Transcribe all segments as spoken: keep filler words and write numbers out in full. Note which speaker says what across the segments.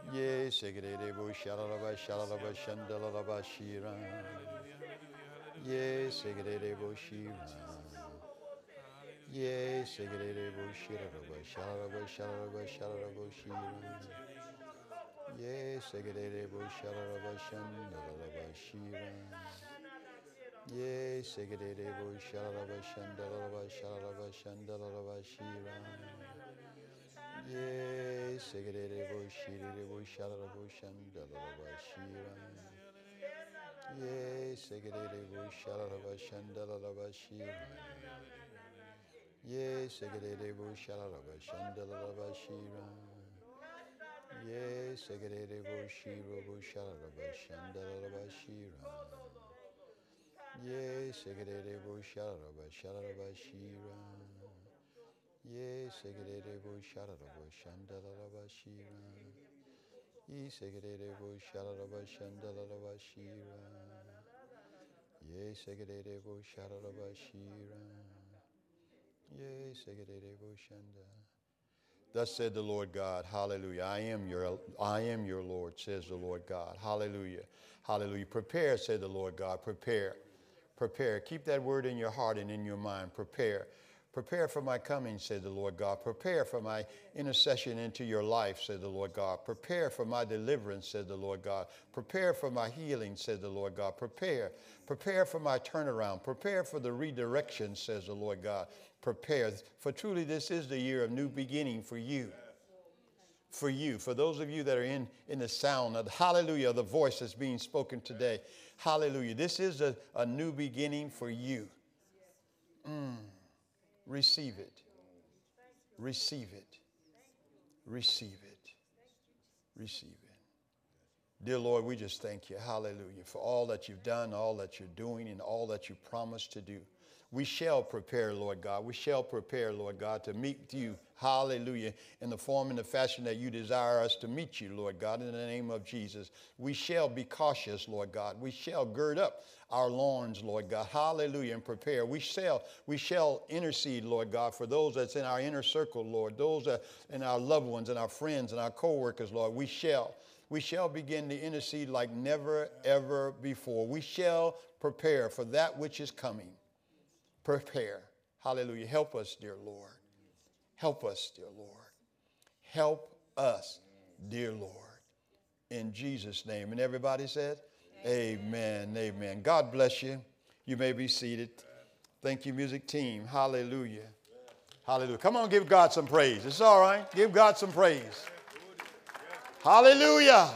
Speaker 1: Ye segere bo shalalaba shalalaba shandalalaba shira. Ye segere bo shira. Ye segere bo shiralaba shalalaba shalalaba shalalaba shira. Ye segere bo shalalaba shandalalaba shira. Ye segere bo shalalaba shandalalaba shalalaba shandalalaba shira. Ye segere bo shirere bo shalalaba shandalalaba shira. Ye segere bo shalalaba shandalalaba shira. Ye segere bo shalalaba shandalalaba shira. Ye segere bo shiro bo shalalaba shandalalaba shira. Ye segere bo shalalaba shalalaba shira. Ye segere bo shalalaba shandalalaba shira. Ye segere bo shalalaba shandalalaba shira. Ye segere bo shalalaba shira. Ye segere bo shanda. Thus said the Lord God, hallelujah. I am your I am your Lord, says the Lord God. Hallelujah. Hallelujah. Prepare, said the Lord God. Prepare. Prepare. Keep that word in your heart and in your mind. Prepare. Prepare for my coming, said the Lord God. Prepare for my intercession into your life, said the Lord God. Prepare for my deliverance, said the Lord God. Prepare for my healing, said the Lord God. Prepare. Prepare for my turnaround. Prepare for the redirection, says the Lord God. Prepare. For truly this is the year of new beginning for you. For you, for those of you that are in, in the sound of the hallelujah, the voice that's being spoken today. Hallelujah. This is a, a new beginning for you. Mm. Receive it. Receive it. Receive it. Receive it. Dear Lord, we just thank you, hallelujah, for all that you've done, all that you're doing, and all that you promised to do. We shall prepare, Lord God. We shall prepare, Lord God, to meet you, hallelujah, in the form and the fashion that you desire us to meet you, Lord God, in the name of Jesus. We shall be cautious, Lord God. We shall gird up our loins, Lord God, hallelujah, and prepare. We shall, we shall intercede, Lord God, for those that's in our inner circle, Lord, those that in our loved ones and our friends and our co-workers, Lord. We shall. We shall begin to intercede like never, ever before. We shall prepare for that which is coming. Prepare. Hallelujah. Help us, dear Lord. Help us, dear Lord. Help us, dear Lord. In Jesus' name. And everybody said, amen, amen. God bless you. You may be seated. Thank you, music team. Hallelujah. Hallelujah. Come on, give God some praise. It's all right. Give God some praise. Hallelujah.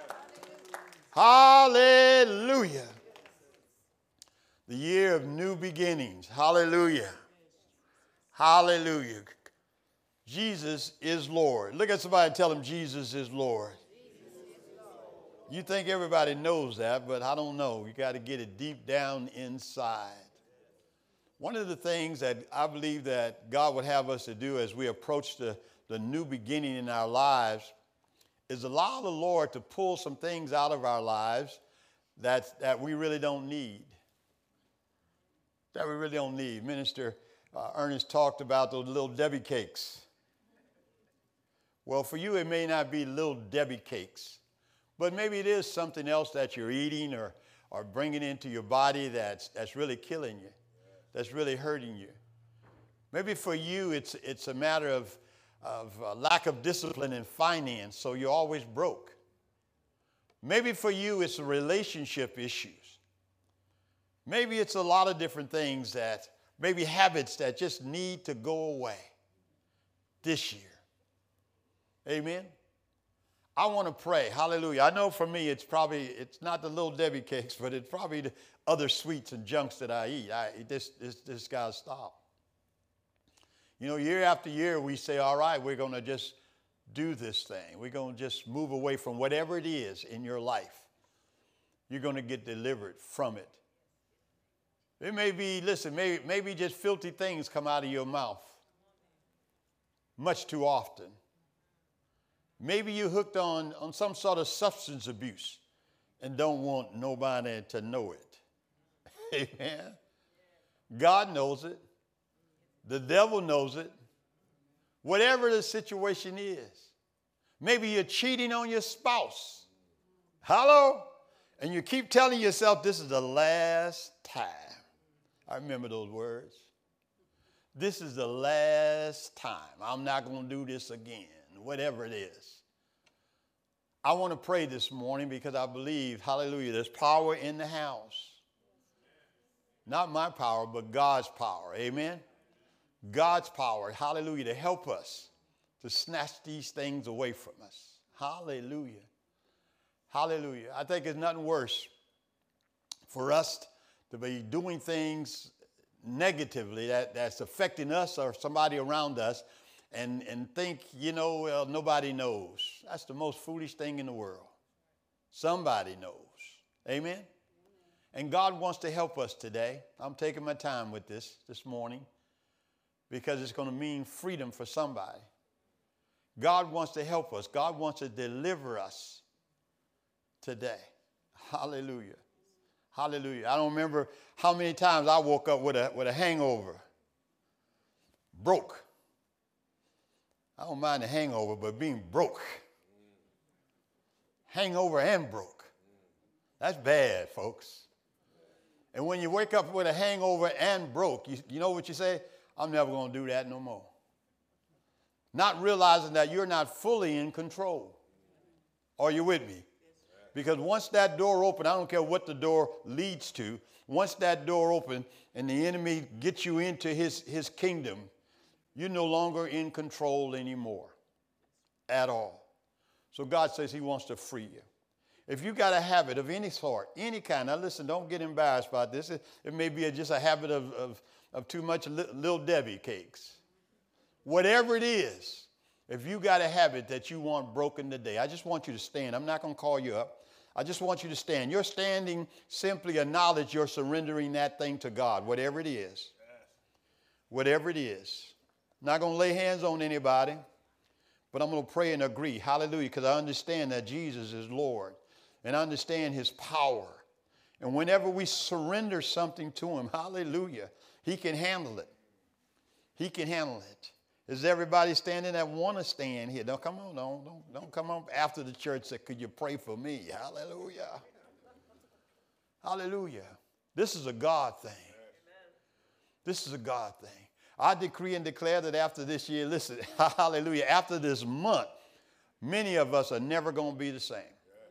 Speaker 1: Hallelujah. The year of new beginnings. Hallelujah. Hallelujah. Jesus is Lord. Look at somebody and tell them Jesus is Lord. You think everybody knows that, but I don't know. You got to get it deep down inside. One of the things that I believe that God would have us to do as we approach the, the new beginning in our lives is allow the Lord to pull some things out of our lives that, that we really don't need. That we really don't need. Minister uh, Ernest talked about those little Debbie cakes. Well, for you, it may not be little Debbie cakes, but maybe it is something else that you're eating or, or bringing into your body that's, that's really killing you, that's really hurting you. Maybe for you, it's, it's a matter of, of uh, lack of discipline in finance, so you're always broke. Maybe for you, it's relationship issues. Maybe it's a lot of different things that, maybe habits that just need to go away this year. Amen. I want to pray. Hallelujah. I know for me, it's probably, it's not the little Debbie cakes, but it's probably the other sweets and junks that I eat. I, this, this, this got to stop. You know, year after year, we say, all right, we're going to just do this thing. We're going to just move away from whatever it is in your life. You're going to get delivered from it. It may be, listen, maybe, maybe just filthy things come out of your mouth much too often. Maybe you're hooked on, on some sort of substance abuse and don't want nobody to know it. Amen. God knows it. The devil knows it. Whatever the situation is. Maybe you're cheating on your spouse. Hello? And you keep telling yourself, this is the last time. I remember those words. This is the last time. I'm not going to do this again, whatever it is. I want to pray this morning because I believe, hallelujah, there's power in the house. Not my power, but God's power. Amen? God's power, hallelujah, to help us to snatch these things away from us. Hallelujah. Hallelujah. I think it's nothing worse for us to be doing things negatively that, that's affecting us or somebody around us and, and think, you know, well, nobody knows. That's the most foolish thing in the world. Somebody knows. Amen? And God wants to help us today. I'm taking my time with this this morning because it's going to mean freedom for somebody. God wants to help us. God wants to deliver us today. Hallelujah. Hallelujah. I don't remember how many times I woke up with a, with a hangover. Broke. I don't mind the hangover, but being broke. Hangover and broke. That's bad, folks. And when you wake up with a hangover and broke, you, you know what you say? I'm never going to do that no more. Not realizing that you're not fully in control. Are you with me? Because once that door opens, I don't care what the door leads to, once that door opens and the enemy gets you into his, his kingdom, you're no longer in control anymore at all. So God says he wants to free you. If you got a habit of any sort, any kind, now listen, don't get embarrassed about this. It, it may be a, just a habit of, of, of too much li- Little Debbie cakes. Whatever it is, if you got a habit that you want broken today, I just want you to stand. I'm not going to call you up. I just want you to stand. You're standing, simply acknowledge you're surrendering that thing to God, whatever it is. Whatever it is. I'm not going to lay hands on anybody, but I'm going to pray and agree. Hallelujah, because I understand that Jesus is Lord, and I understand his power. And whenever we surrender something to him, hallelujah, he can handle it. He can handle it. Is everybody standing that want to stand here? Don't come on, don't, don't, don't come on after the church say, could you pray for me? Hallelujah. Hallelujah. This is a God thing. This is a God thing. I decree and declare that after this year, listen, hallelujah, after this month, many of us are never going to be the same.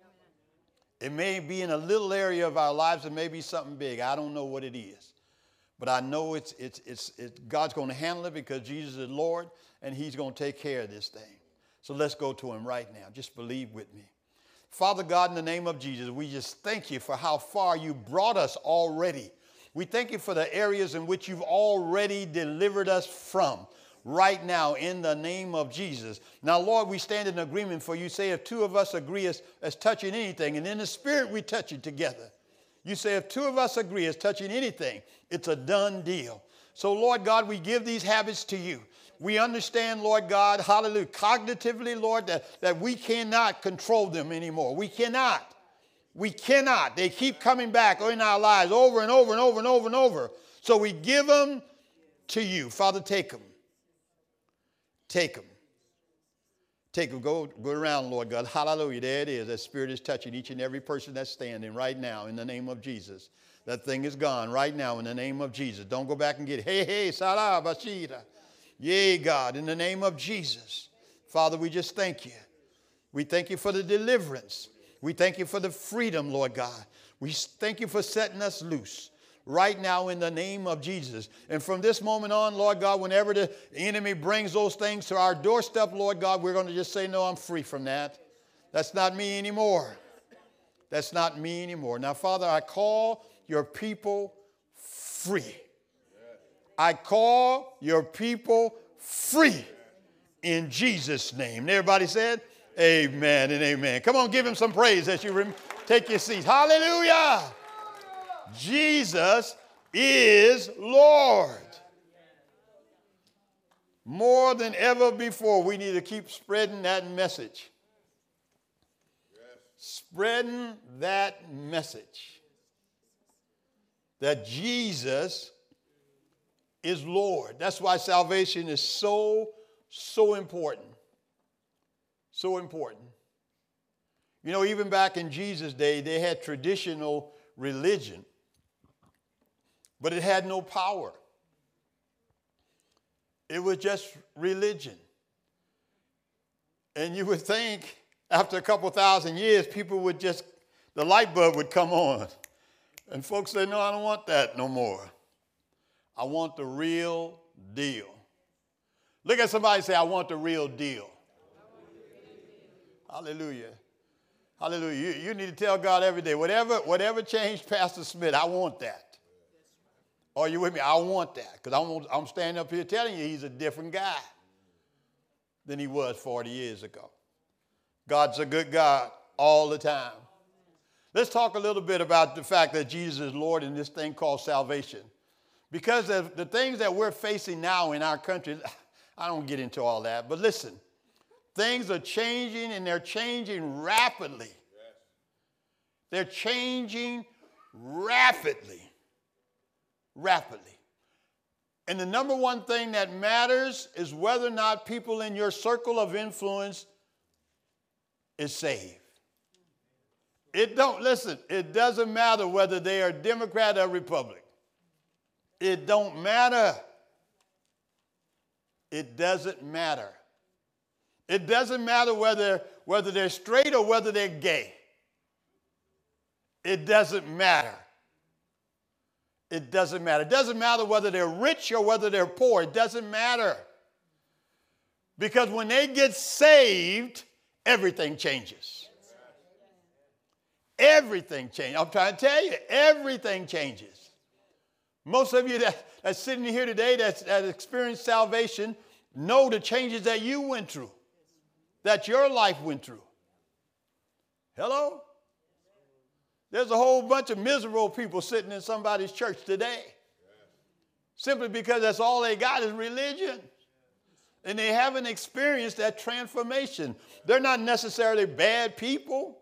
Speaker 1: It may be in a little area of our lives. It may be something big. I don't know what it is. But I know it's, it's, it's, it's God's going to handle it because Jesus is Lord and he's going to take care of this thing. So let's go to him right now. Just believe with me. Father God, in the name of Jesus, we just thank you for how far you brought us already. We thank you for the areas in which you've already delivered us from right now in the name of Jesus. Now, Lord, we stand in agreement for you. Say if two of us agree as, as touching anything, and in the Spirit we touch it together. You say if two of us agree as touching anything, it's a done deal. So, Lord God, we give these habits to you. We understand, Lord God, hallelujah, cognitively, Lord, that, that we cannot control them anymore. We cannot. We cannot. They keep coming back in our lives over and over and over and over and over. So we give them to you. Father, take them. Take them. Take them. Go, go around, Lord God. Hallelujah. There it is. That Spirit is touching each and every person that's standing right now in the name of Jesus. That thing is gone right now in the name of Jesus. Don't go back and get it. Hey, hey, Sarah, Bashira. Yea, God, in the name of Jesus. Father, we just thank you. We thank you for the deliverance. We thank you for the freedom, Lord God. We thank you for setting us loose right now in the name of Jesus. And from this moment on, Lord God, whenever the enemy brings those things to our doorstep, Lord God, we're going to just say, no, I'm free from that. That's not me anymore. That's not me anymore. Now, Father, I call your people free. I call your people free in Jesus' name. And everybody said, amen and amen. Come on, give him some praise as you rem- take your seats. Hallelujah. Jesus is Lord. More than ever before, we need to keep spreading that message. Spreading that message that Jesus is Lord. That's why salvation is so, so important. So important. You know, even back in Jesus' day, they had traditional religion, but it had no power. It was just religion. And you would think after a couple thousand years, people would just, the light bulb would come on. And folks say, no, I don't want that no more. I want the real deal. Look at somebody and say, I want the real deal. Hallelujah. Hallelujah. You, you need to tell God every day, whatever, whatever changed Pastor Smith, I want that. Are you with me? I want that. Because I'm, I'm standing up here telling you he's a different guy than he was forty years ago. God's a good God all the time. Let's talk a little bit about the fact that Jesus is Lord in this thing called salvation. Because of the things that we're facing now in our country, I don't get into all that, but listen, things are changing and they're changing rapidly. They're changing rapidly, rapidly. And the number one thing that matters is whether or not people in your circle of influence is saved. It don't, listen, it doesn't matter whether they are Democrat or Republican. It don't matter. It doesn't matter. It doesn't matter whether, whether they're straight or whether they're gay. It doesn't matter. It doesn't matter. It doesn't matter whether they're rich or whether they're poor. It doesn't matter. Because when they get saved, everything changes. Everything changes. I'm trying to tell you, everything changes. Most of you that, that's sitting here today that's, that experienced salvation know the changes that you went through, that your life went through. Hello? There's a whole bunch of miserable people sitting in somebody's church today. Simply because that's all they got is religion. And they haven't experienced that transformation. They're not necessarily bad people.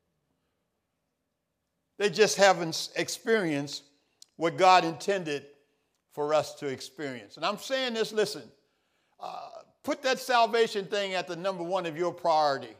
Speaker 1: They just haven't experienced what God intended for us to experience. And I'm saying this, listen, uh, put that salvation thing at the number one of your priority.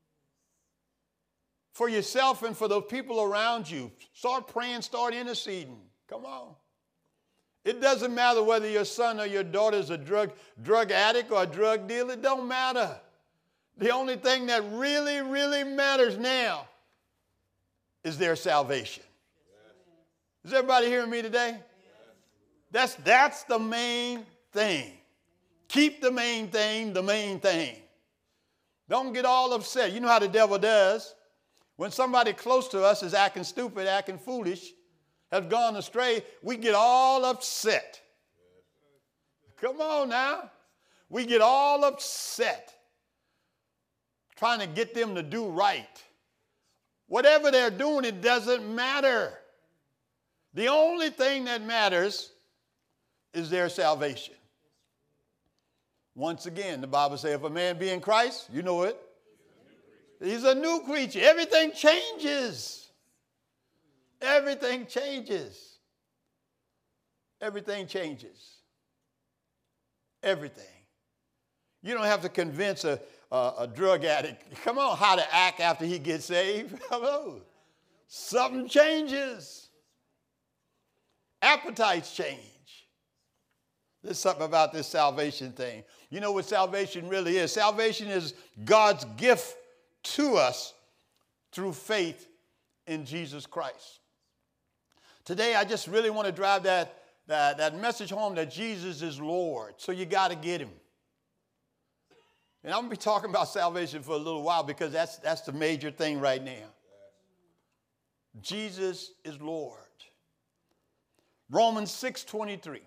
Speaker 1: For yourself and for the people around you. Start praying, start interceding. Come on. It doesn't matter whether your son or your daughter is a drug, drug addict or a drug dealer. It don't matter. The only thing that really, really matters now is their salvation. Is everybody hearing me today? That's, that's the main thing. Keep the main thing the main thing. Don't get all upset. You know how the devil does. When somebody close to us is acting stupid, acting foolish, has gone astray, we get all upset. Come on now. We get all upset trying to get them to do right. Whatever they're doing, it doesn't matter. The only thing that matters is their salvation. Once again, the Bible says, if a man be in Christ, you know it. He's a new creature. Everything changes. Everything changes. Everything changes. Everything. You don't have to convince a, a, a drug addict, come on, how to act after he gets saved. Hello. Something changes. Appetites change. There's something about this salvation thing. You know what salvation really is? Salvation is God's gift to us through faith in Jesus Christ. Today, I just really want to drive that, that, that message home that Jesus is Lord. So you got to get him. And I'm going to be talking about salvation for a little while because that's, that's the major thing right now. Jesus is Lord. Romans six twenty-three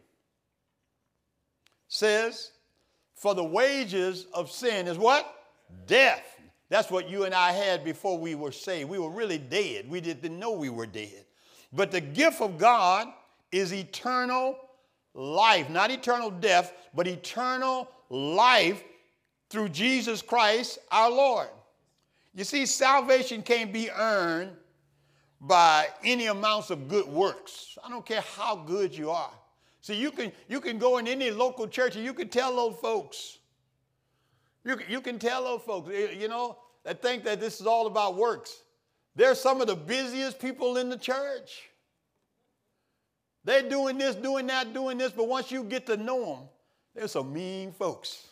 Speaker 1: says, for the wages of sin is what? Death. That's what you and I had before we were saved. We were really dead. We didn't know we were dead. But the gift of God is eternal life. Not eternal death, but eternal life through Jesus Christ our Lord. You see, salvation can't be earned by any amounts of good works. I don't care how good you are. See, you can, you can go in any local church and you can tell those folks, You, you can tell those folks, you know, that think that this is all about works. They're some of the busiest people in the church. They're doing this, doing that, doing this, but once you get to know them, they're some mean folks.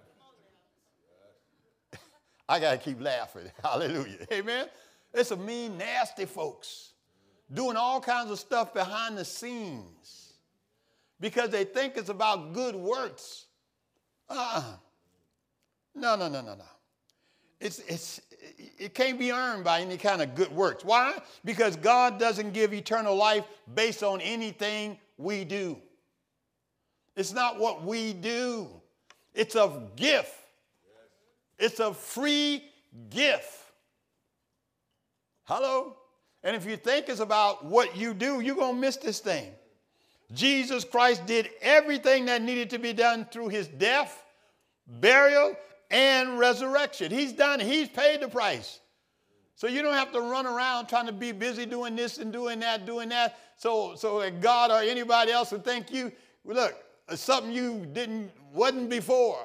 Speaker 1: I got to keep laughing. Hallelujah. Amen. There's some mean, nasty folks doing all kinds of stuff behind the scenes because they think it's about good works. Uh-uh. No, no, no, no, no. It's, it's, it can't be earned by any kind of good works. Why? Because God doesn't give eternal life based on anything we do. It's not what we do. It's a gift. It's a free gift. Hello? And if you think it's about what you do, you're going to miss this thing. Jesus Christ did everything that needed to be done through his death, burial, and resurrection. He's done it. He's paid the price. So you don't have to run around trying to be busy doing this and doing that, doing that, so, so that God or anybody else would think you, look, it's something you didn't, wasn't before.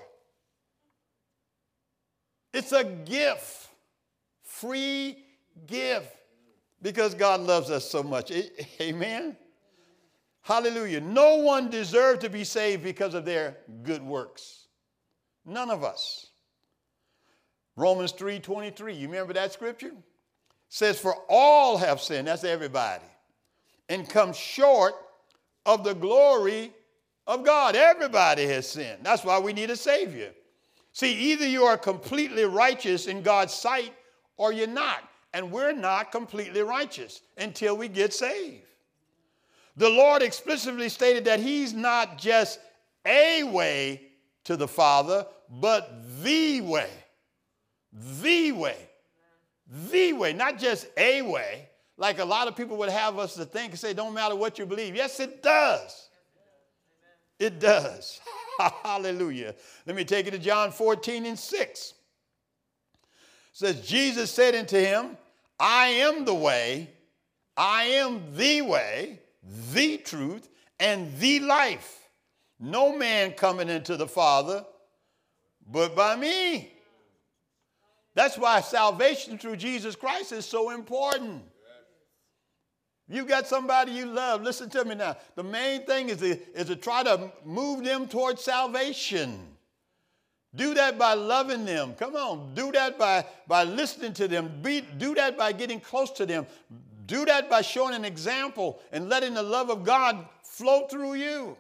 Speaker 1: It's a gift, free gift, because God loves us so much. Amen? Hallelujah. No one deserved to be saved because of their good works. None of us. Romans three twenty-three, you remember that scripture? Says, for all have sinned, that's everybody, and come short of the glory of God. Everybody has sinned. That's why we need a Savior. See, either you are completely righteous in God's sight or you're not. And we're not completely righteous until we get saved. The Lord explicitly stated that he's not just a way to the Father, but the way. The way. The way. Not just a way, like a lot of people would have us to think and say, don't matter what you believe. Yes, it does. It does. Hallelujah. Let me take it to John fourteen and six. It says, Jesus said unto him, I am the way, I am the way, the truth, and the life. No man coming into the Father but by me. That's why salvation through Jesus Christ is so important. You got somebody you love, listen to me now. The main thing is to, is to try to move them towards salvation. Do that by loving them. Come on, do that by, by listening to them. Be, do that by getting close to them. Do that by showing an example and letting the love of God flow through you.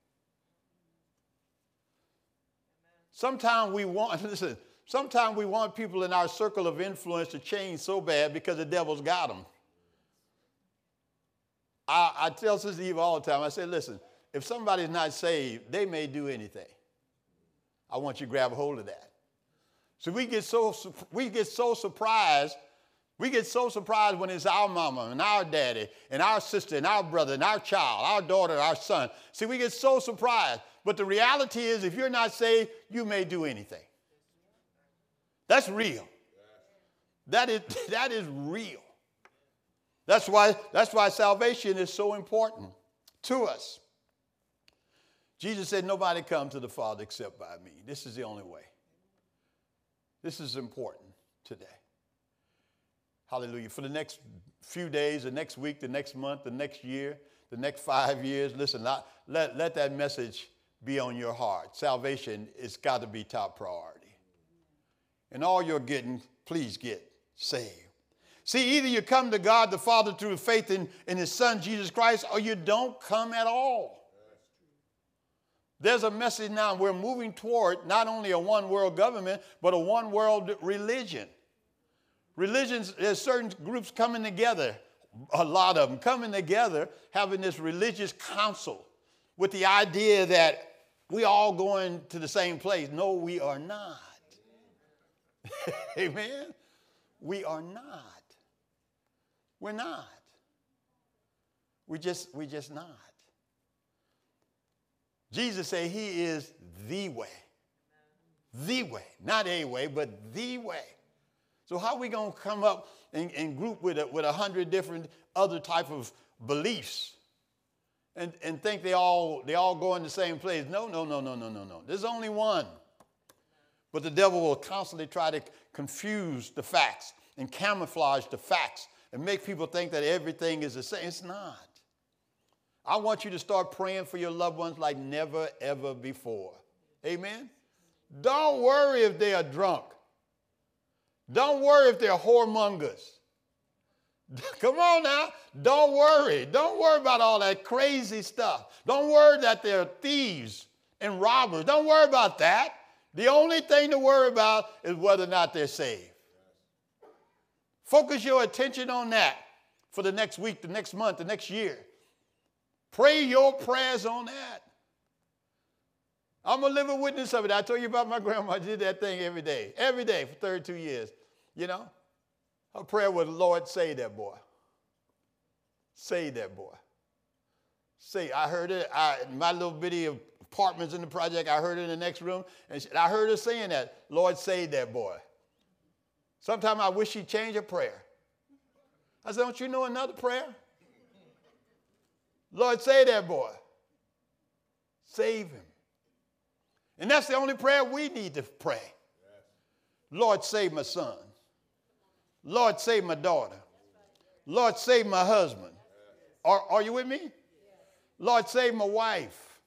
Speaker 1: Sometimes we want, listen, sometimes we want people in our circle of influence to change so bad because the devil's got them. I, I tell Sister Eva all the time, I say, listen, if somebody's not saved, they may do anything. I want you to grab a hold of that. So we get so, we get so surprised, we get so surprised when it's our mama and our daddy and our sister and our brother and our child, our daughter, our son. See, we get so surprised. But the reality is, if you're not saved, you may do anything. That's real. That is, that is real. That's why, that's why salvation is so important to us. Jesus said, nobody comes to the Father except by me. This is the only way. This is important today. Hallelujah. For the next few days, the next week, the next month, the next year, the next five years, listen, let, let, let that message be on your heart. Salvation has got to be top priority. And all you're getting, please get saved. See, either you come to God the Father through faith in, in his Son, Jesus Christ, or you don't come at all. There's a message now. We're moving toward not only a one world government, but a one world religion. Religions, there's certain groups coming together, a lot of them coming together, having this religious council with the idea that we all going to the same place. No, we are not. Amen? We are not. We're not. We just, we just not. Jesus said he is the way. The way. Not a way, but the way. So how are we going to come up and, and group with a, with a hundred different other type of beliefs and, and think they all, they all go in the same place? No, no, no, no, no, no, no. There's only one. But the devil will constantly try to confuse the facts and camouflage the facts and make people think that everything is the same. It's not. I want you to start praying for your loved ones like never, ever before. Amen? Don't worry if they are drunk. Don't worry if they're whoremongers. Come on now. Don't worry. Don't worry about all that crazy stuff. Don't worry that they're thieves and robbers. Don't worry about that. The only thing to worry about is whether or not they're saved. Focus your attention on that for the next week, the next month, the next year. Pray your prayers on that. I'm a living witness of it. I told you about my grandma. I did that thing every day, every day for thirty-two years. You know, her prayer was, Lord, save that boy. Save that boy. Say, I heard it, I, my little bitty apartments in the project, I heard it in the next room, and she, I heard her saying that, Lord, save that boy. Sometimes I wish she'd change her prayer. I said, don't you know another prayer? Lord, save that boy. Save him. And that's the only prayer we need to pray. Lord, save my son. Lord, save my daughter. Lord, save my husband. Are, are you with me? Lord, save my wife.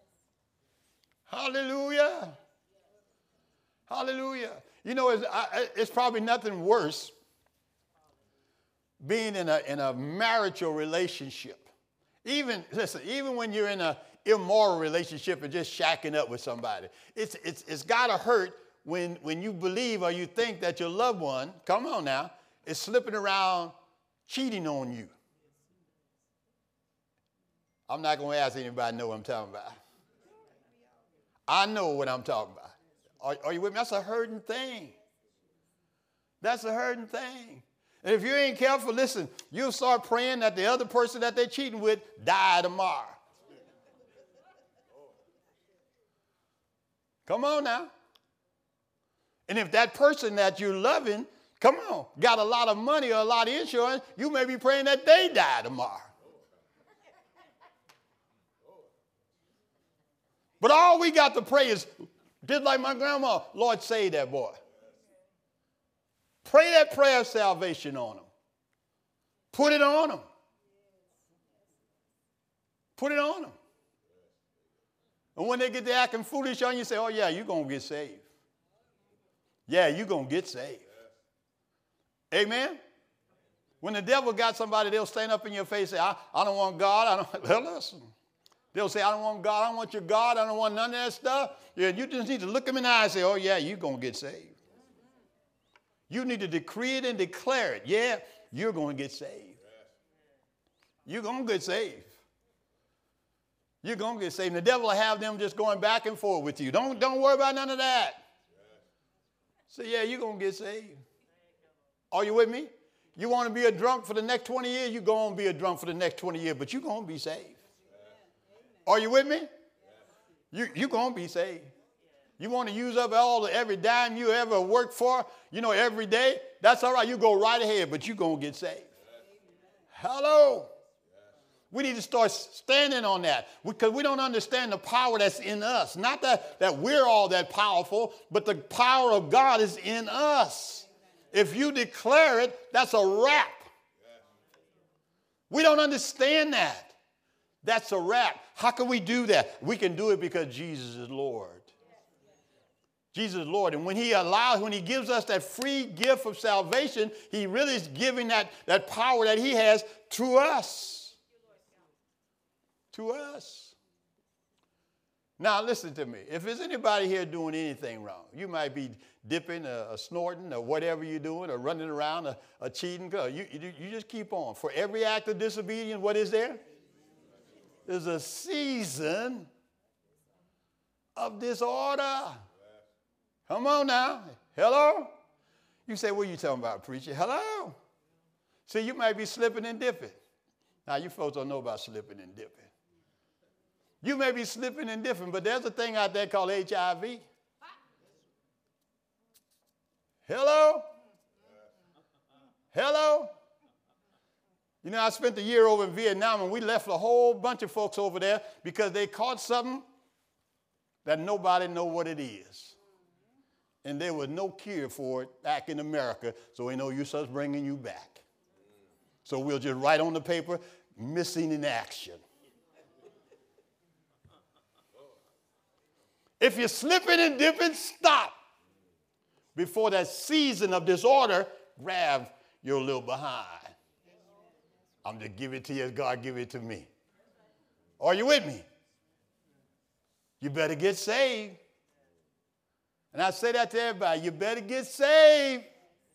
Speaker 1: Hallelujah. Hallelujah. You know, it's, I, it's probably nothing worse being in a, in a marital relationship. Even, listen, even when you're in an immoral relationship and just shacking up with somebody, it's, it's, it's got to hurt when, when you believe or you think that your loved one, come on now, is slipping around cheating on you. I'm not going to ask anybody to know what I'm talking about. I know what I'm talking about. Are, are you with me? That's a hurting thing. That's a hurting thing. And if you ain't careful, listen, you'll start praying that the other person that they're cheating with die tomorrow. Come on now. And if that person that you're loving, come on, got a lot of money or a lot of insurance, you may be praying that they die tomorrow. But all we got to pray is, just like my grandma, Lord, save that boy. Pray that prayer of salvation on them. Put it on them. Put it on them. And when they get to acting foolish on you, say, oh, yeah, you're going to get saved. Yeah, you're going to get saved. Amen? When the devil got somebody, they'll stand up in your face and say, I, I don't want God. I don't, well, listen. They'll say, I don't want God. I don't want your God. I don't want none of that stuff. Yeah, you just need to look them in the eye and say, oh, yeah, you're going to get saved. You need to decree it and declare it. Yeah, you're going to get saved. You're going to get saved. You're going to get saved. And the devil will have them just going back and forth with you. Don't, don't worry about none of that. Say, yeah, you're going to get saved. Are you with me? You want to be a drunk for the next twenty years? You're going to be a drunk for the next twenty years, but you're going to be saved. Are you with me? You, you're going to be saved. You want to use up all the, every dime you ever worked for, you know, every day? That's all right. You go right ahead, but you're going to get saved. Hello. We need to start standing on that because we don't understand the power that's in us. Not that, that we're all that powerful, but the power of God is in us. If you declare it, that's a wrap. We don't understand that. That's a wrap. How can we do that? We can do it because Jesus is Lord. Jesus is Lord. And when he allows, when he gives us that free gift of salvation, he really is giving that, that power that he has to us. To us. Now, listen to me. If there's anybody here doing anything wrong, you might be dipping or, or snorting or whatever you're doing or running around or, or cheating. You, you, you just keep on. For every act of disobedience, what is there? There's a season of disorder. Come on now. Hello? You say, what are you talking about, preacher? Hello? See, you might be slipping and dipping. Now, you folks don't know about slipping and dipping. You may be slipping and dipping, but there's a thing out there called H I V. Hello? Hello? You know, I spent a year over in Vietnam, and we left a whole bunch of folks over there because they caught something that nobody know what it is.
Speaker 2: And there was no cure for it back in America, so we know you us bringing you back. So we'll just write on the paper, missing in action. If you're slipping and dipping, stop. Before that season of disorder, grab your little behind. I'm just give it to you as God give it to me. Are you with me? You better get saved. And I say that to everybody. You better get saved.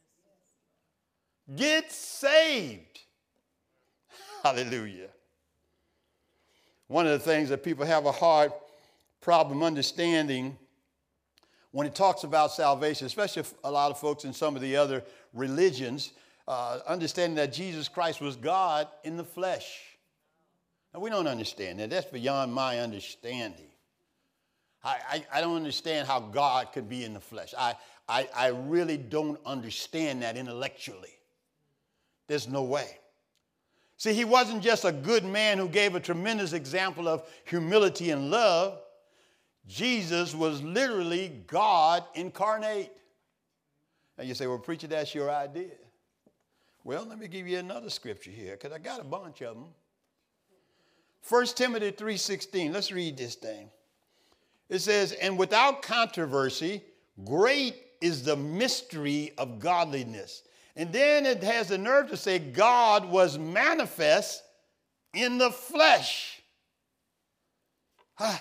Speaker 2: Get saved. Hallelujah. One of the things that people have a hard problem understanding when it talks about salvation, especially a lot of folks in some of the other religions, uh, understanding that Jesus Christ was God in the flesh. Now, we don't understand that. That's beyond my understanding. I, I, I don't understand how God could be in the flesh. I, I, I really don't understand that intellectually. There's no way. See, he wasn't just a good man who gave a tremendous example of humility and love. Jesus was literally God incarnate. Now you say, well, preacher, that's your idea. Well, let me give you another scripture here, because I got a bunch of them. First Timothy three sixteen. Let's read this thing. It says, and without controversy, great is the mystery of godliness. And then it has the nerve to say God was manifest in the flesh. Ah.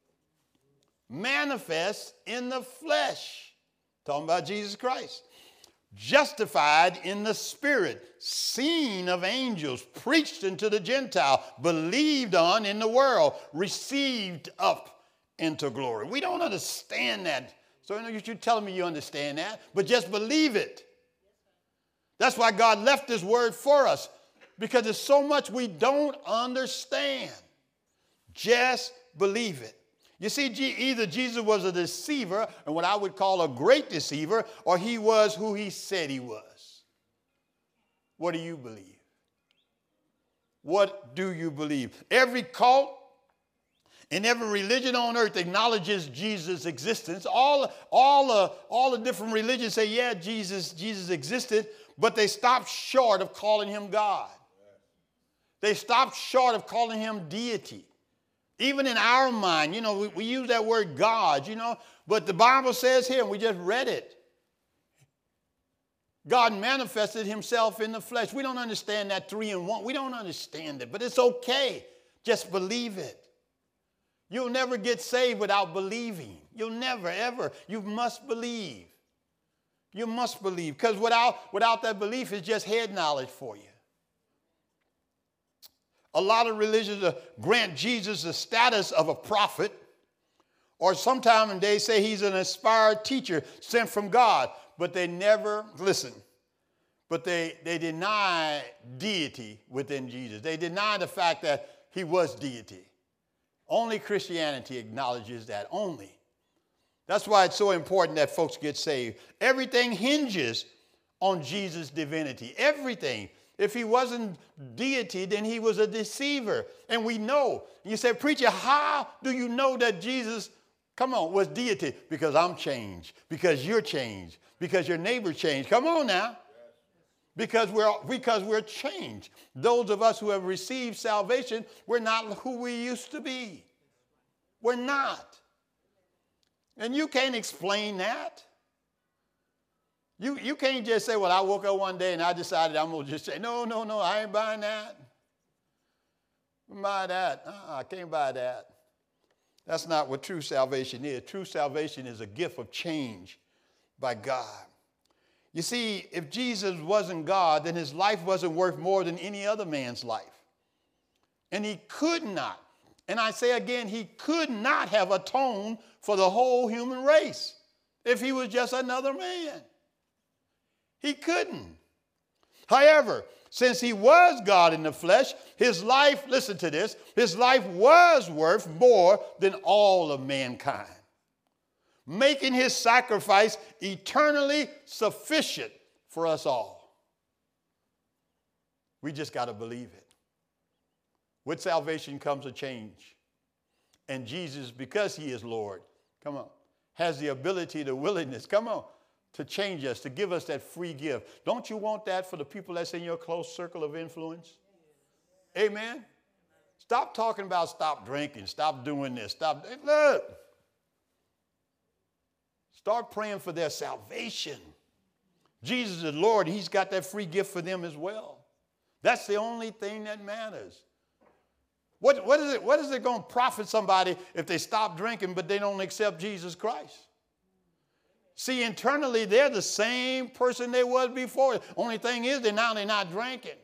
Speaker 2: Manifest in the flesh. Talking about Jesus Christ. Justified in the spirit, seen of angels, preached unto the Gentile, believed on in the world, received up into glory. We don't understand that. So you're telling me you understand that, but just believe it. That's why God left his word for us, because there's so much we don't understand. Just believe it. You see, either Jesus was a deceiver, and what I would call a great deceiver, or he was who he said he was. What do you believe? What do you believe? Every cult and every religion on earth acknowledges Jesus' existence. All, all, uh, all the different religions say, yeah, Jesus, Jesus existed, but they stopped short of calling him God. They stopped short of calling him deity. Even in our mind, you know, we, we use that word God, you know, but the Bible says here, and we just read it, God manifested himself in the flesh. We don't understand that three in one. We don't understand it, but it's okay. Just believe it. You'll never get saved without believing. You'll never, ever. You must believe. You must believe, because without, without that belief, it's just head knowledge for you. A lot of religions uh, grant Jesus the status of a prophet, or sometimes they say he's an inspired teacher sent from God, but they never, listen, but they, they deny deity within Jesus. They deny the fact that he was deity. Only Christianity acknowledges that, only. That's why it's so important that folks get saved. Everything hinges on Jesus' divinity, everything. If he wasn't deity, then he was a deceiver. And we know. You say, preacher, how do you know that Jesus, come on, was deity? Because I'm changed. Because you're changed. Because your neighbor changed. Come on now. Because we're, because we're changed. Those of us who have received salvation, we're not who we used to be. We're not. And you can't explain that. You, you can't just say, well, I woke up one day and I decided I'm going to just say, no, no, no, I ain't buying that. I buy that. Uh-uh, I can't buy that. That's not what true salvation is. True salvation is a gift of change by God. You see, if Jesus wasn't God, then his life wasn't worth more than any other man's life. And he could not, and I say again, he could not have atoned for the whole human race if he was just another man. He couldn't. However, since he was God in the flesh, his life, listen to this, his life was worth more than all of mankind, making his sacrifice eternally sufficient for us all. We just got to believe it. With salvation comes a change. And Jesus, because he is Lord, come on, has the ability, the willingness, come on, to change us, to give us that free gift. Don't you want that for the people that's in your close circle of influence? Amen? Stop talking about stop drinking, stop doing this, stop. Look. Start praying for their salvation. Jesus is Lord. He's got that free gift for them as well. That's the only thing that matters. What, what is it, what is it going to profit somebody if they stop drinking but they don't accept Jesus Christ? See, internally, they're the same person they was before. Only thing is that now they're not drinking.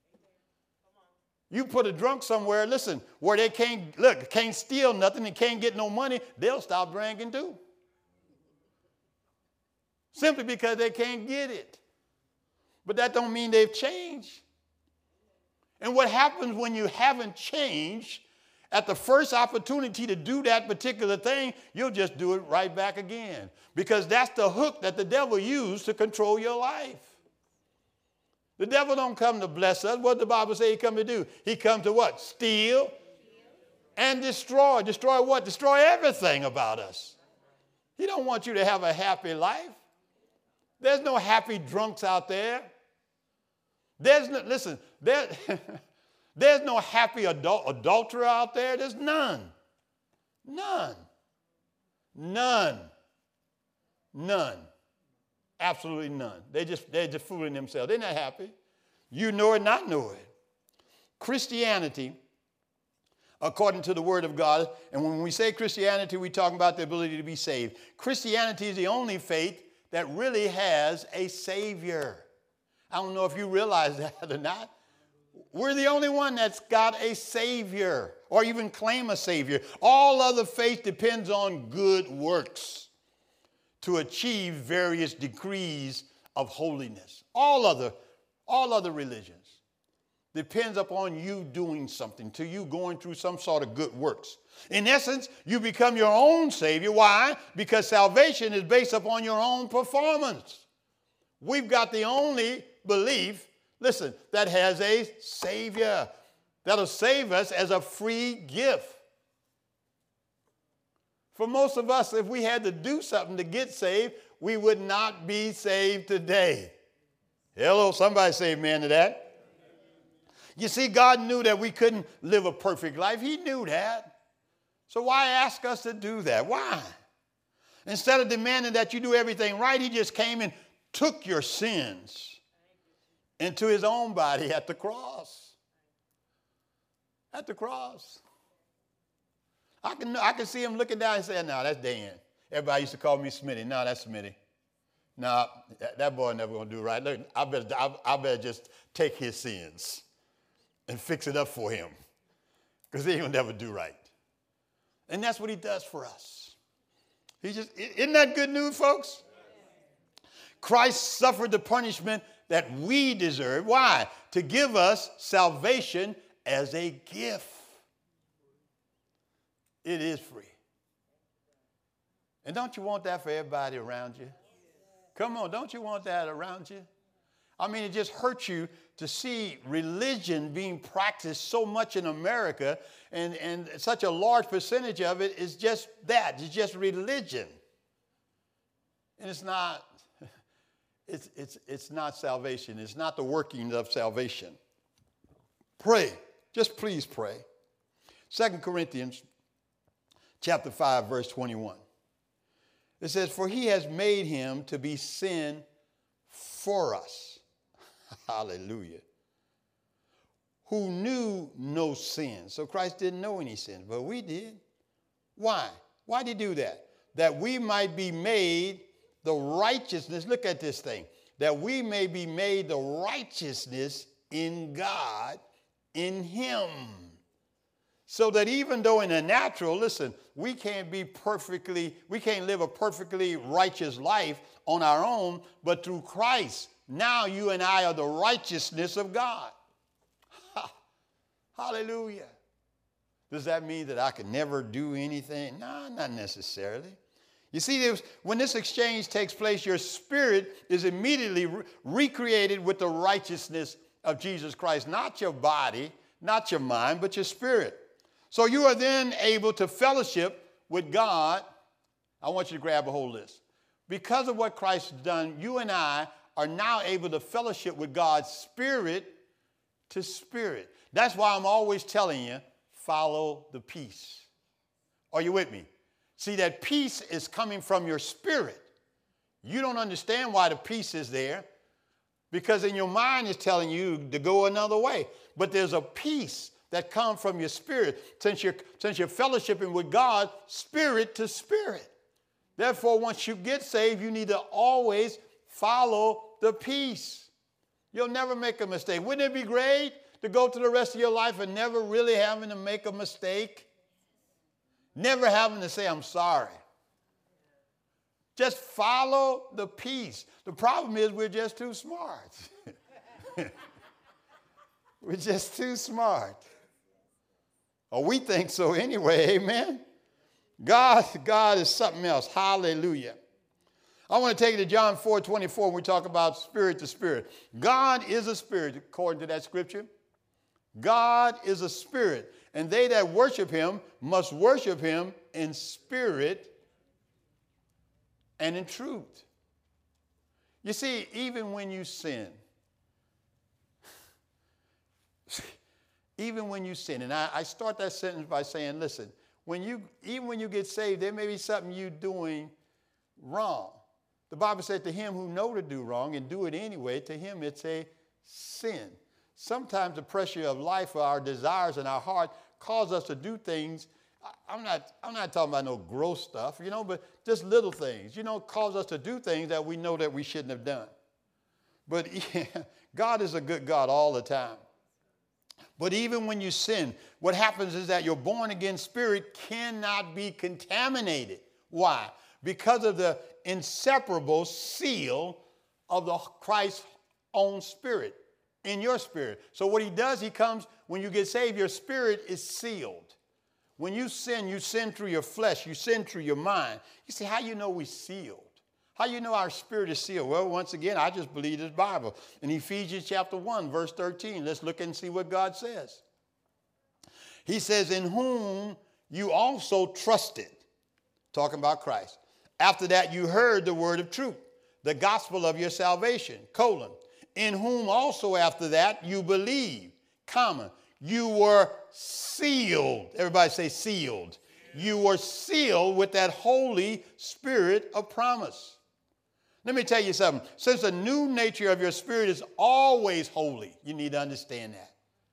Speaker 2: You put a drunk somewhere, listen, where they can't, look, can't steal nothing and can't get no money, they'll stop drinking too. Simply because they can't get it. But that don't mean they've changed. And what happens when you haven't changed, at the first opportunity to do that particular thing, you'll just do it right back again. Because that's the hook that the devil used to control your life. The devil don't come to bless us. What did the Bible say he come to do? He come to what? Steal and destroy. Destroy what? Destroy everything about us. He don't want you to have a happy life. There's no happy drunks out there. There's no, listen, there, there's no happy adult, adulterer out there. There's none. None. None. None. Absolutely none. They just, they're just fooling themselves. They're not happy. You know it, not know it. Christianity, according to the Word of God, and when we say Christianity, we're talking about the ability to be saved. Christianity is the only faith that really has a Savior. I don't know if you realize that or not. We're the only one that's got a Savior or even claim a Savior. All other faith depends on good works to achieve various degrees of holiness. All other, all other religions depends upon you doing something, to you going through some sort of good works. In essence, you become your own Savior. Why? Because salvation is based upon your own performance. We've got the only belief, listen, that has a Savior that'll save us as a free gift. For most of us, if we had to do something to get saved, we would not be saved today. Hello, somebody say amen to that. You see, God knew that we couldn't live a perfect life. He knew that. So why ask us to do that? Why? Instead of demanding that you do everything right, he just came and took your sins into his own body at the cross. At the cross. I can, I can see him looking down and saying, no, that's Dan. Everybody used to call me Smitty. No, that's Smitty. No, that, that boy never going to do right. Look, I better, I, I better just take his sins and fix it up for him because he ain't going to never do right. And that's what he does for us. He just, isn't that good news, folks? Christ suffered the punishment that we deserve. Why? To give us salvation as a gift. It is free. And don't you want that for everybody around you? Come on, don't you want that around you? I mean, it just hurts you to see religion being practiced so much in America, and, and such a large percentage of it is just that. It's just religion. And it's not, it's, it's, it's not salvation. It's not the working of salvation. Pray. Just please pray. Second Corinthians chapter five, verse twenty-one. It says, for he has made him to be sin for us. Hallelujah. Who knew no sin. So Christ didn't know any sin, but we did. Why? Why did he do that? That we might be made the righteousness. Look at this thing. That we may be made the righteousness in God, in him. So that even though in the natural, listen, we can't be perfectly, we can't live a perfectly righteous life on our own, but through Christ, now you and I are the righteousness of God. Ha. Hallelujah. Does that mean that I can never do anything? No, not necessarily. You see, when this exchange takes place, your spirit is immediately re- recreated with the righteousness of Jesus Christ, not your body, not your mind, but your spirit. So you are then able to fellowship with God I want you to grab a hold of this. Because of what Christ has done, you and I are now able to fellowship with God spirit to spirit. That's why I'm always telling you, follow the peace. Are you with me? See, that peace is coming from your spirit. You don't understand why the peace is there because in your mind is telling you to go another way. But there's a peace that comes from your spirit since you're, since you're fellowshipping with God spirit to spirit. Therefore, once you get saved, you need to always follow the peace. You'll never make a mistake. Wouldn't it be great to go through the rest of your life and never really having to make a mistake? Never having to say, I'm sorry. Just follow the peace. The problem is we're just too smart. We're just too smart. Or we think so anyway, amen? God, God is something else. Hallelujah. I want to take you to John four twenty-four when we talk about spirit to spirit. God is a spirit, according to that scripture. God is a spirit, and they that worship him must worship him in spirit and in truth. You see, even when you sin, even when you sin, and I, I start that sentence by saying, listen, when you, even when you get saved, there may be something you're doing wrong. The Bible said to him who know to do wrong and do it anyway, to him it's a sin. Sometimes the pressure of life or our desires in our heart cause us to do things. I'm not, I'm not talking about no gross stuff, you know, but just little things, you know, cause us to do things that we know that we shouldn't have done. But yeah, God is a good God all the time. But even when you sin, what happens is that your born again spirit cannot be contaminated. Why? Because of the inseparable seal of the Christ's own spirit in your spirit. So what he does, he comes, when you get saved, your spirit is sealed. When you sin, you sin through your flesh, you sin through your mind. You see, how you know we're sealed? How you know our spirit is sealed? Well, once again, I just believe this Bible. In Ephesians chapter one, verse thirteen, let's look and see what God says. He says, in whom you also trusted, talking about Christ. After that, you heard the word of truth, the gospel of your salvation, colon, in whom also after that you believed, comma, you were sealed. Everybody say sealed. You were sealed with that Holy Spirit of promise. Let me tell you something. Since the new nature of your spirit is always holy, you need to understand that.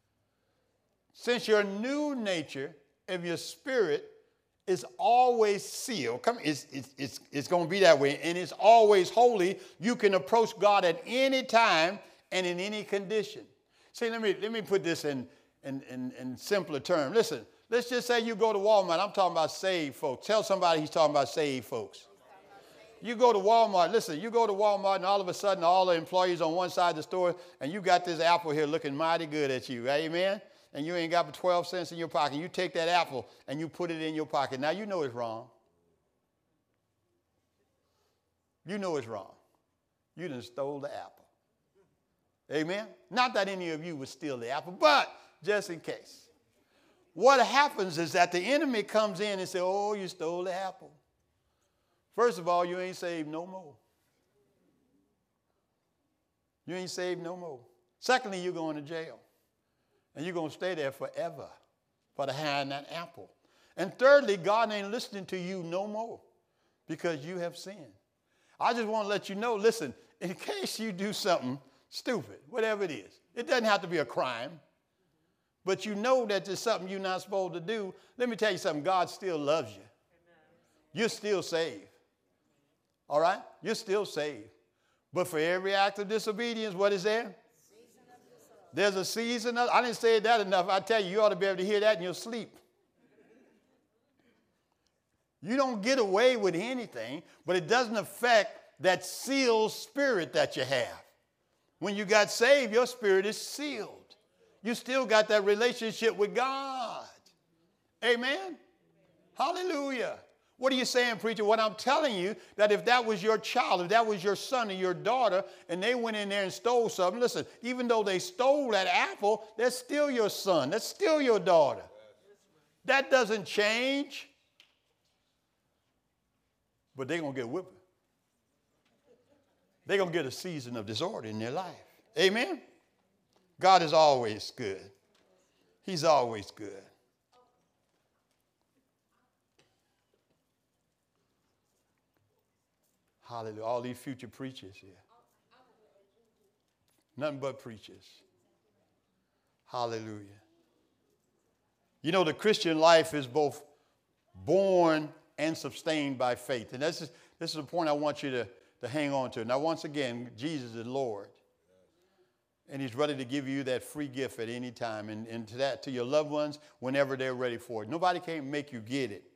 Speaker 2: Since your new nature of your spirit is always sealed, come, it's, it's, it's, it's going to be that way, and it's always holy, you can approach God at any time and in any condition. See, let me, let me put this in, in, in, in simpler terms. Listen, let's just say you go to Walmart. I'm talking about saved folks. Tell somebody he's talking about saved folks. You go to Walmart, listen, you go to Walmart and all of a sudden all the employees on one side of the store and you got this apple here looking mighty good at you, amen? And you ain't got but twelve cents in your pocket. You take that apple and you put it in your pocket. Now you know it's wrong. You know it's wrong. You done stole the apple. Amen? Not that any of you would steal the apple, but just in case. What happens is that the enemy comes in and says, oh, you stole the apple. First of all, you ain't saved no more. You ain't saved no more. Secondly, you're going to jail. And you're going to stay there forever for the hiding that apple. And thirdly, God ain't listening to you no more because you have sinned. I just want to let you know, listen, in case you do something stupid, whatever it is, it doesn't have to be a crime, but you know that there's something you're not supposed to do. Let me tell you something, God still loves you. Amen. You're still saved. All right? You're still saved. But for every act of disobedience, what is there? There's a season of, I didn't say that enough. I tell you, you ought to be able to hear that in your sleep. You don't get away with anything, but it doesn't affect that sealed spirit that you have. When you got saved, your spirit is sealed. You still got that relationship with God. Amen? Hallelujah. What are you saying, preacher? What I'm telling you, that if that was your child, if that was your son or your daughter, and they went in there and stole something, listen, even though they stole that apple, that's still your son. That's still your daughter. That doesn't change. but they're going to get whipped. They're going to get a season of disorder in their life. Amen? God is always good. He's always good. Hallelujah. All these future preachers here. Nothing but preachers. Hallelujah. You know, the Christian life is both born and sustained by faith. And this is, this is the point I want you to, to hang on to. Now, once again, Jesus is Lord. And he's ready to give you that free gift at any time. And, and to that, to your loved ones, whenever they're ready for it. Nobody can make you get it.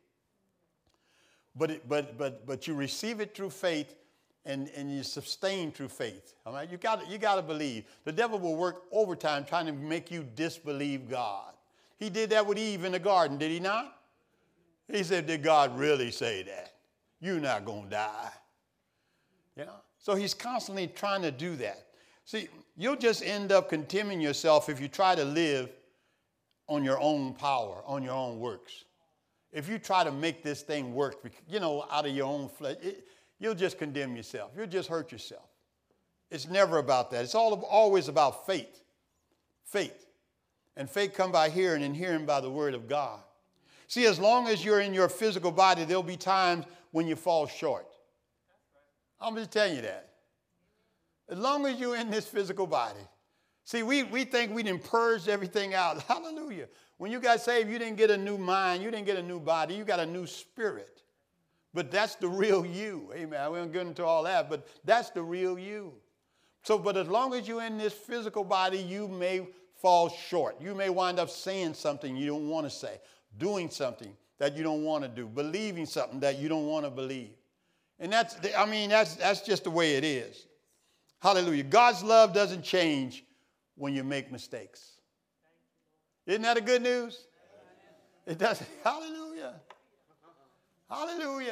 Speaker 2: But, it, but, but, but you receive it through faith, and, and you sustain through faith. All right? You got you got to believe. The devil will work overtime trying to make you disbelieve God. He did that with Eve in the garden, did he not? He said, did God really say that? You're not going to die. You know? So he's constantly trying to do that. See, you'll just end up condemning yourself if you try to live on your own power, on your own works. If you try to make this thing work, you know, out of your own flesh, it, you'll just condemn yourself. You'll just hurt yourself. It's never about that. It's all always about faith. Faith. And faith comes by hearing, and hearing by the word of God. See, as long as you're in your physical body, there'll be times when you fall short. I'm just telling you that. As long as you're in this physical body. See, we, we think we done purged everything out. Hallelujah. When you got saved, you didn't get a new mind. You didn't get a new body. You got a new spirit. But that's the real you. Amen. We don't get into all that, but that's the real you. So, but as long as you're in this physical body, you may fall short. You may wind up saying something you don't want to say, doing something that you don't want to do, believing something that you don't want to believe. And that's, I mean, that's, that's just the way it is. Hallelujah. God's love doesn't change when you make mistakes. Isn't that a good news? It doesn't. Hallelujah. Hallelujah.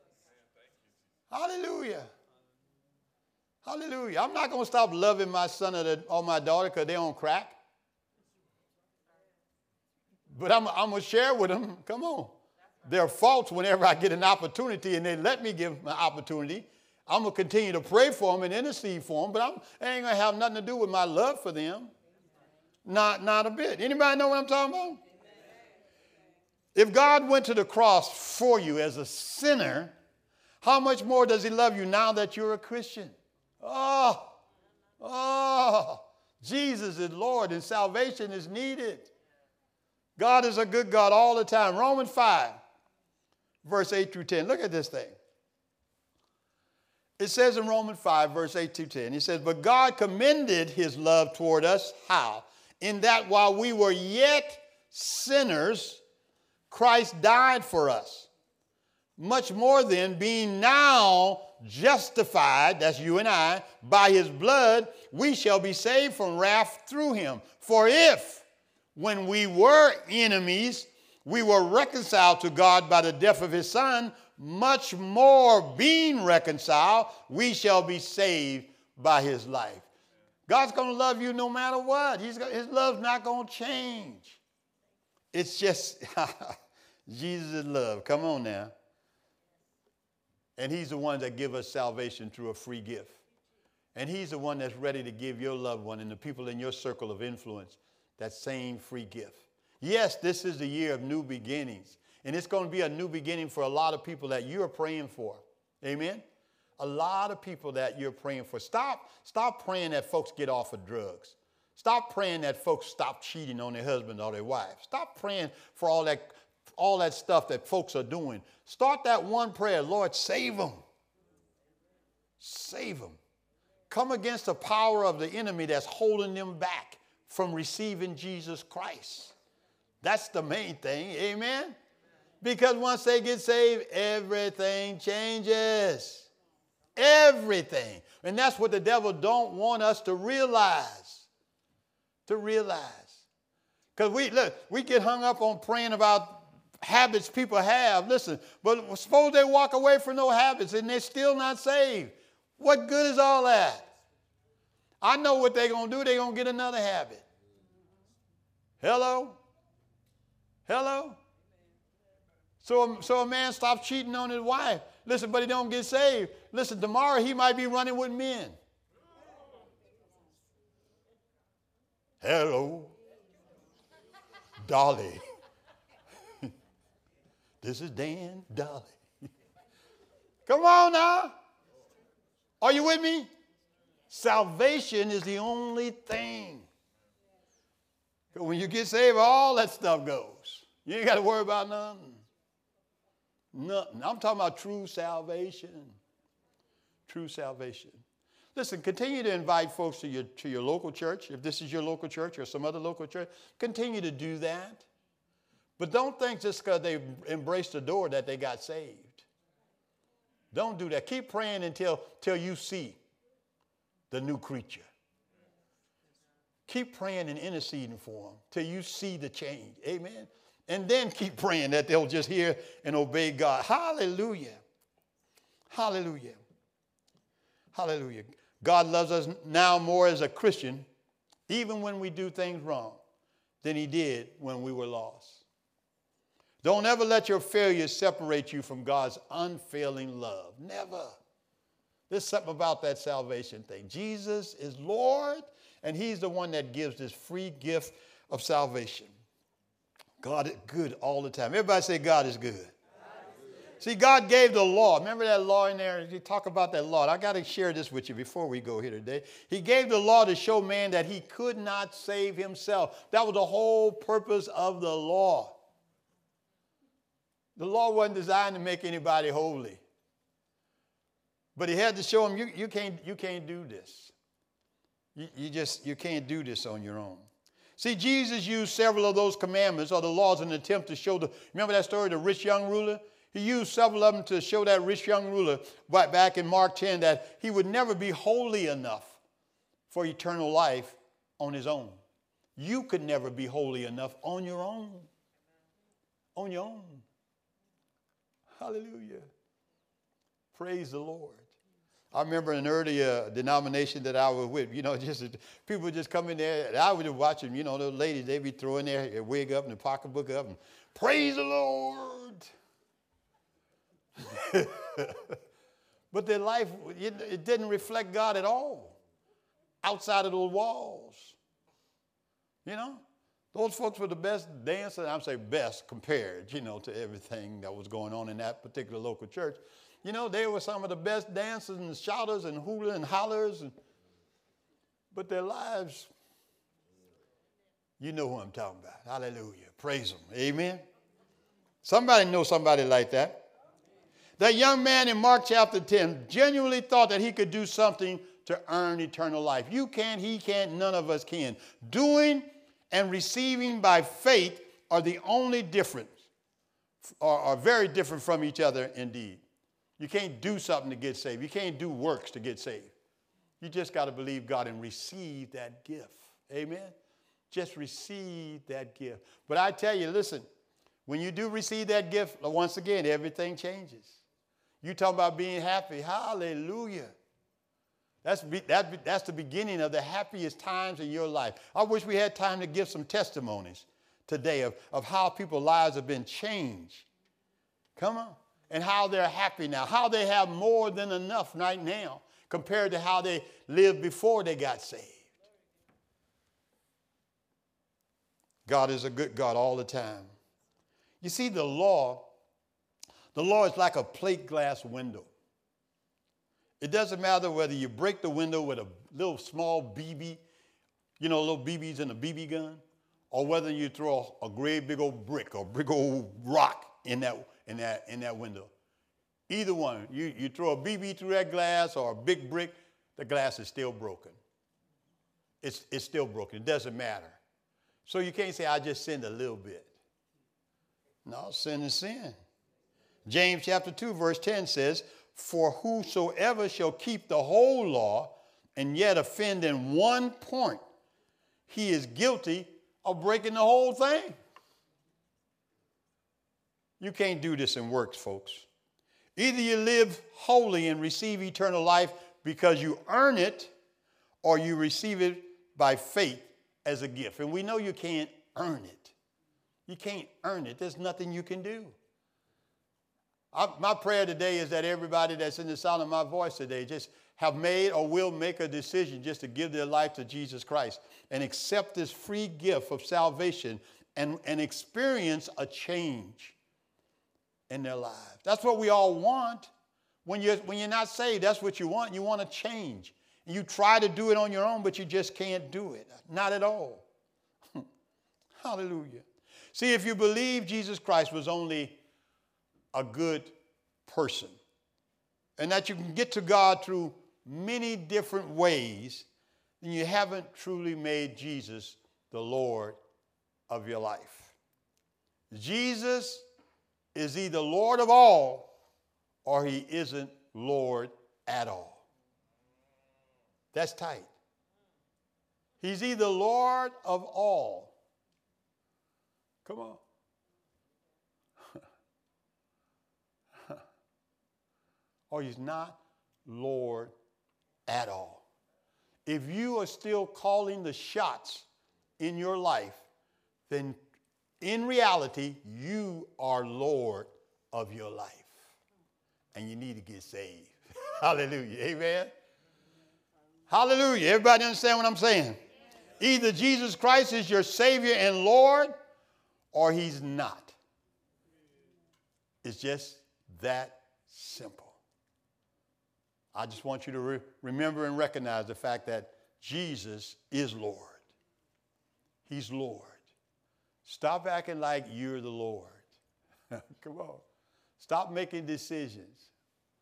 Speaker 2: Hallelujah. Hallelujah. I'm not going to stop loving my son or, the, or my daughter because they're on crack. But I'm, I'm going to share with them. Come on. There are faults whenever I get an opportunity, and they let me give them an opportunity. I'm going to continue to pray for them and intercede for them, but I'm, it ain't going to have nothing to do with my love for them. Not, not a bit. Anybody know what I'm talking about? If God went to the cross for you as a sinner, how much more does he love you now that you're a Christian? Oh, oh, Jesus is Lord and salvation is needed. God is a good God all the time. Romans five, verse eight through ten. Look at this thing. It says in Romans five, verse eight through ten, he says, but God commended his love toward us. How? In that while we were yet sinners, Christ died for us. Much more then, being now justified, that's you and I, by his blood, we shall be saved from wrath through him. For if, when we were enemies, we were reconciled to God by the death of his son, much more being reconciled, we shall be saved by his life. God's going to love you no matter what. He's got, his love's not going to change. It's just Jesus' love. Come on now. And he's the one that gives us salvation through a free gift. And he's the one that's ready to give your loved one and the people in your circle of influence that same free gift. Yes, this is the year of new beginnings. And it's going to be a new beginning for a lot of people that you're praying for. Amen? A lot of people that you're praying for. Stop, stop praying that folks get off of drugs. Stop praying that folks stop cheating on their husband or their wife. Stop praying for all that, all that stuff that folks are doing. Start that one prayer, Lord, save them. Save them. Come against the power of the enemy that's holding them back from receiving Jesus Christ. That's the main thing. Amen? Because once they get saved, everything changes. Everything. And that's what the devil don't want us to realize. To realize. Because we, look, we get hung up on praying about habits people have. Listen, but suppose they walk away from no habits and they're still not saved. What good is all that? I know what they're going to do. They're going to get another habit. Hello? Hello? So, so a man stops cheating on his wife. Listen, but he don't get saved. Listen, tomorrow he might be running with men. Hello, Dolly. This is Dan Dolly. Come on now. Are you with me? Salvation is the only thing. When you get saved, all that stuff goes. You ain't got to worry about nothing. Nothing. I'm talking about true salvation. True salvation. Listen, continue to invite folks to your, to your local church. If this is your local church or some other local church, continue to do that. But don't think just because they embraced the door that they got saved. Don't do that. Keep praying until, until you see the new creature. Keep praying and interceding for them till you see the change. Amen. And then keep praying that they'll just hear and obey God. Hallelujah. Hallelujah. Hallelujah. God loves us now more as a Christian, even when we do things wrong, than he did when we were lost. Don't ever let your failures separate you from God's unfailing love. Never. There's something about that salvation thing. Jesus is Lord, and he's the one that gives this free gift of salvation. God is good all the time. Everybody say God is good. God is good. See, God gave the law. Remember that law in there? You talk about that law. I got to share this with you before we go here today. He gave the law to show man that he could not save himself. That was the whole purpose of the law. The law wasn't designed to make anybody holy. But he had to show him, you, you, can't, you can't do this. You, you just, you can't do this on your own. See, Jesus used several of those commandments or the laws in an attempt to show the, remember that story, the rich young ruler? He used several of them to show that rich young ruler back in Mark ten that he would never be holy enough for eternal life on his own. You could never be holy enough on your own. On your own. Hallelujah. Praise the Lord. I remember an earlier denomination that I was with, you know, just people would just come in there, and I would just watch them, you know, those ladies, they'd be throwing their wig up and their pocketbook up and praise the Lord. But their life, it, it didn't reflect God at all outside of those walls. You know, those folks were the best dancers, I'm saying best compared, you know, to everything that was going on in that particular local church. You know, they were some of the best dancers and shouters and hoolers and hollers. And, but their lives, you know who I'm talking about. Hallelujah. Praise them. Amen. Somebody knows somebody like that. That young man in Mark chapter ten genuinely thought that he could do something to earn eternal life. You can't, he can't, none of us can. Doing and receiving by faith are the only difference, or are very different from each other indeed. You can't do something to get saved. You can't do works to get saved. You just got to believe God and receive that gift. Amen? Just receive that gift. But I tell you, listen, when you do receive that gift, once again, everything changes. You talk about being happy. Hallelujah. That's, that, that's the beginning of the happiest times in your life. I wish we had time to give some testimonies today of, of how people's lives have been changed. Come on. And how they're happy now, how they have more than enough right now compared to how they lived before they got saved. God is a good God all the time. You see, the law, the law is like a plate glass window. It doesn't matter whether you break the window with a little small B B, you know, little B Bs in a B B gun, or whether you throw a great big old brick or big old rock in that in that, in that window. Either one. You, you throw a B B through that glass or a big brick, the glass is still broken. It's, it's still broken. It doesn't matter. So you can't say, I just sinned a little bit. No, sin is sin. James chapter two, verse ten says, for whosoever shall keep the whole law and yet offend in one point, he is guilty of breaking the whole thing. You can't do this in works, folks. Either you live holy and receive eternal life because you earn it, or you receive it by faith as a gift. And we know you can't earn it. You can't earn it. There's nothing you can do. I, my prayer today is that everybody that's in the sound of my voice today just have made or will make a decision just to give their life to Jesus Christ and accept this free gift of salvation and, and experience a change in their lives. That's what we all want. When you're, when you're not saved, that's what you want. You want to change. And you try to do it on your own, but you just can't do it. Not at all. Hallelujah. See, if you believe Jesus Christ was only a good person and that you can get to God through many different ways, then you haven't truly made Jesus the Lord of your life. Jesus is either Lord of all or he isn't Lord at all. That's tight. He's either Lord of all. Come on. Or he's not Lord at all. If you are still calling the shots in your life, then in reality, you are Lord of your life. And you need to get saved. Hallelujah. Amen. Hallelujah. Everybody understand what I'm saying? Either Jesus Christ is your Savior and Lord, or he's not. It's just that simple. I just want you to re- remember and recognize the fact that Jesus is Lord. He's Lord. Stop acting like you're the Lord. Come on. Stop making decisions.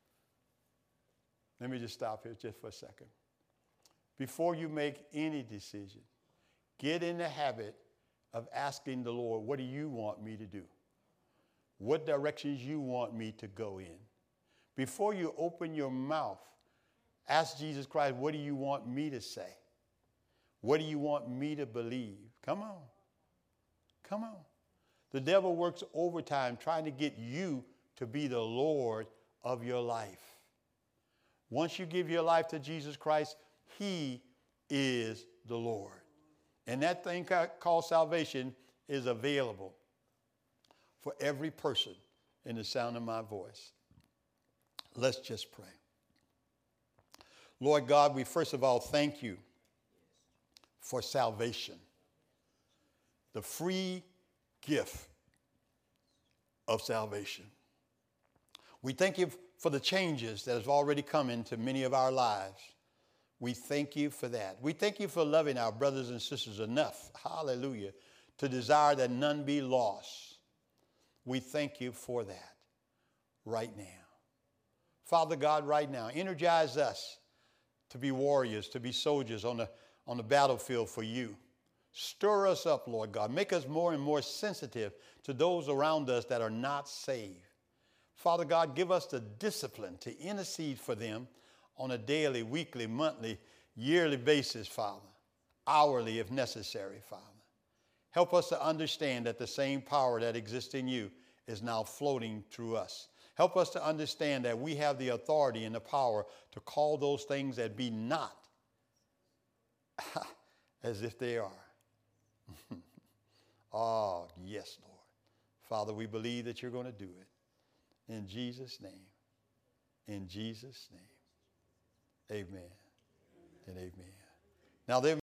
Speaker 2: Let me just stop here just for a second. Before you make any decision, get in the habit of asking the Lord, what do you want me to do? What directions you want me to go in? Before you open your mouth, ask Jesus Christ, what do you want me to say? What do you want me to believe? Come on. Come on. The devil works overtime trying to get you to be the Lord of your life. Once you give your life to Jesus Christ, he is the Lord. And that thing called salvation is available for every person in the sound of my voice. Let's just pray. Lord God, we first of all thank you for salvation, the free gift of salvation. We thank you for the changes that have already come into many of our lives. We thank you for that. We thank you for loving our brothers and sisters enough, hallelujah, to desire that none be lost. We thank you for that right now. Father God, right now, energize us to be warriors, to be soldiers on the, on the battlefield for you. Stir us up, Lord God. Make us more and more sensitive to those around us that are not saved. Father God, give us the discipline to intercede for them on a daily, weekly, monthly, yearly basis, Father. Hourly if necessary, Father. Help us to understand that the same power that exists in you is now floating through us. Help us to understand that we have the authority and the power to call those things that be not as if they are. Oh, yes, Lord. Father, we believe that you're going to do it. In Jesus' name. In Jesus' name. Amen and amen. Now there